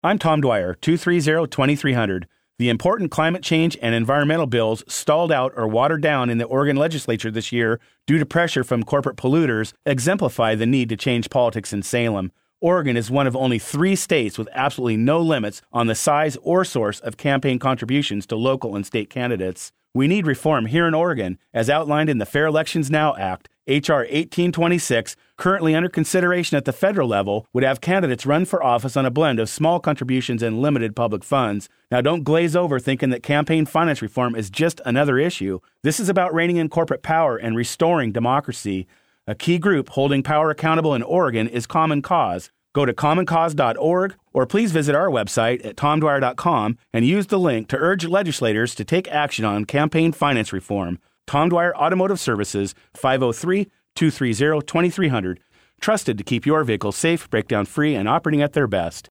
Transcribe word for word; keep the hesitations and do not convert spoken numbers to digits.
I'm Tom Dwyer, two three zero, two three zero zero. The important climate change and environmental bills stalled out or watered down in the Oregon legislature this year due to pressure from corporate polluters exemplify the need to change politics in Salem. Oregon is one of only three states with absolutely no limits on the size or source of campaign contributions to local and state candidates. We need reform here in Oregon, as outlined in the Fair Elections Now Act. H R eighteen twenty-six, currently under consideration at the federal level, would have candidates run for office on a blend of small contributions and limited public funds. Now, don't glaze over thinking that campaign finance reform is just another issue. This is about reining in corporate power and restoring democracy. A key group holding power accountable in Oregon is Common Cause. Go to common cause dot org or please visit our website at tom dwyer dot com and use the link to urge legislators to take action on campaign finance reform. Tom Dwyer Automotive Services, five oh three, two three zero, two three zero zero. Trusted to keep your vehicle safe, breakdown-free, and operating at their best.